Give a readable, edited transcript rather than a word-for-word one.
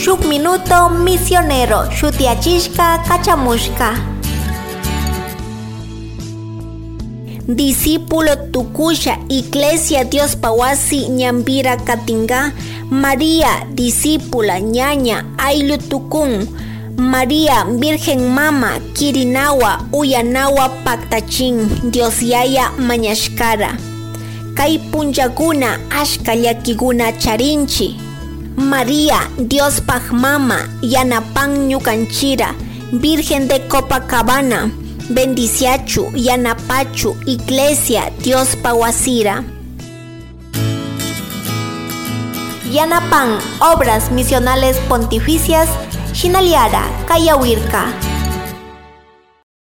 Shuk minuto misionero shutiachishka kachamushka. Discípulo tukusha Iglesia Dios Pawasi Ñambira Katinga, María discípula ñaña Ailu Tukun, María Virgen Mama Kirinawa Uyanawa Paktachin Dios Yaya Mañashkara. Kay punchakuna ashka llakikuna charinchi. María Dios Mama Yanapan ñukanchira, Virgen de Copacabana, bendiciachu yanapachu Iglesia Dios Pawasira. Yanapan Obras Misionales Pontificias Shinaliara Kayawirka.